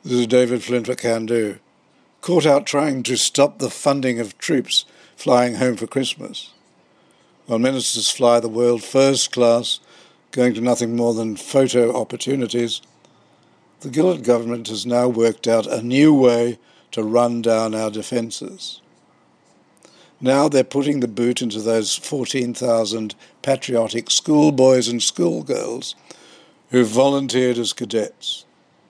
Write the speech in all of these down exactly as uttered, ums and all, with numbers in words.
This is David Flint for Can Do. Caught out trying to stop the funding of troops flying home for Christmas. While ministers fly the world first class, going to nothing more than photo opportunities, the Gillard government has now worked out a new way to run down our defences. Now they're putting the boot into those fourteen thousand patriotic schoolboys and schoolgirls who volunteered as cadets.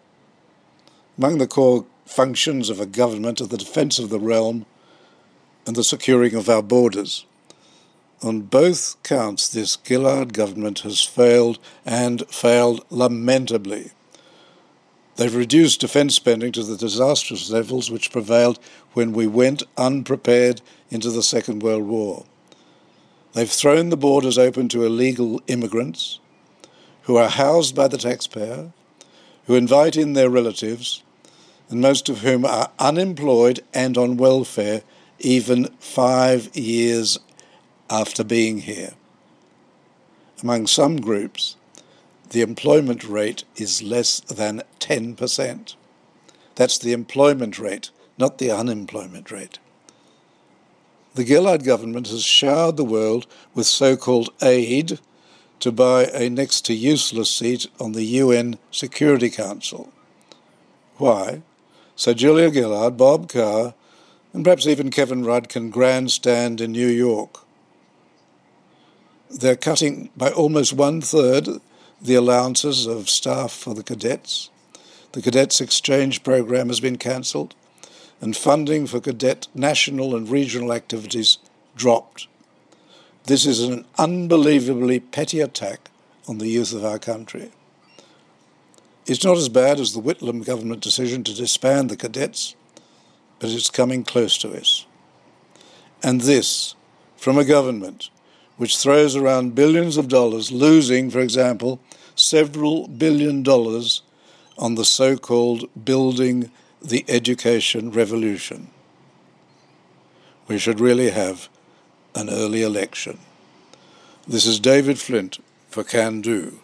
Among the core functions of a government are the defence of the realm and the securing of our borders. On both counts, this Gillard government has failed, and failed lamentably. They've reduced defence spending to the disastrous levels which prevailed when we went unprepared into the Second World War. They've thrown the borders open to illegal immigrants who are housed by the taxpayer, who invite in their relatives, and most of whom are unemployed and on welfare even five years after being here. Among some groups, the employment rate is less than ten percent. That's the employment rate, not the unemployment rate. The Gillard government has showered the world with so-called aid to buy a next to useless seat on the U N Security Council. Why? So Julia Gillard, Bob Carr, and perhaps even Kevin Rudd can grandstand in New York. They're cutting by almost one-third the allowances of staff for the cadets. The Cadets Exchange Program has been cancelled, and funding for cadet national and regional activities dropped. This is an unbelievably petty attack on the youth of our country. It's not as bad as the Whitlam government decision to disband the cadets, but it's coming close to us. And this, from a government which throws around billions of dollars, losing, for example, several billion dollars on the so-called building the education revolution. We should really have an early election. This is David Flint for Can Do.